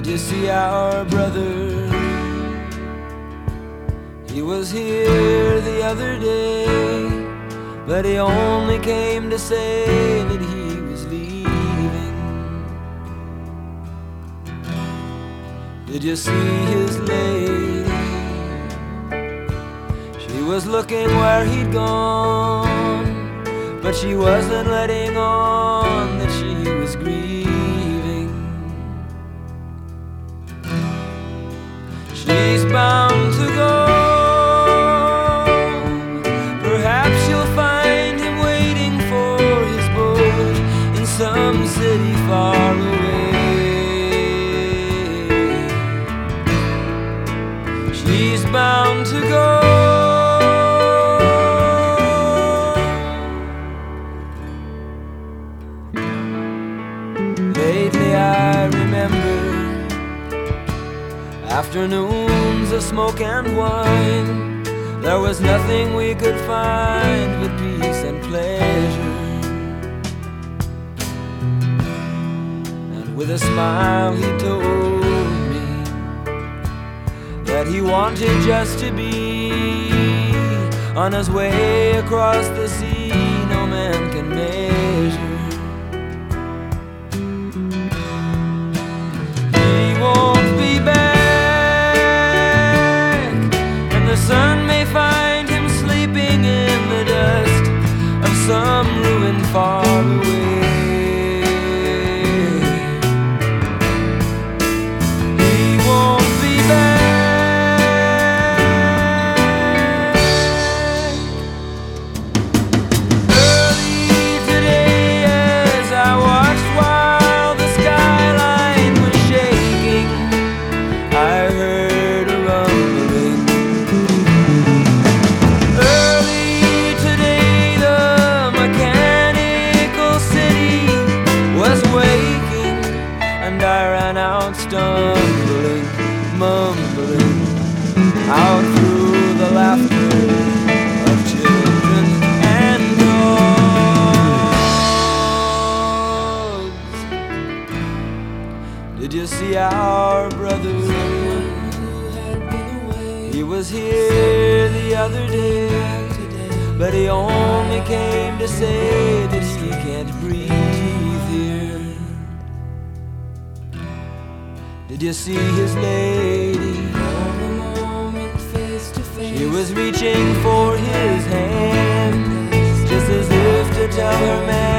Did you see our brother? He was here the other day, but he only came to say that he was leaving. Did you see his lady? She was looking where he'd gone, but she wasn't letting on that she was grieving. She's bound to go. Perhaps you'll find him waiting for his boat in some city far away. She's bound to go. Lately I remember afternoons of smoke and wine. There was nothing we could find but peace and pleasure. And with a smile he told me that he wanted just to be on his way across the sea no man can measure. Sun may find him sleeping in the dust of some ruin far away. He won't be back. Early today as I watched while the skyline was shaking, I heard a rumbling. I ran out stumbling, mumbling, out through the laughter of children and dogs. Did you see our brother? He was here the other day, but he only came to say that he can't breathe here. Did you see his lady? She was reaching for his hand, just as if to tell her man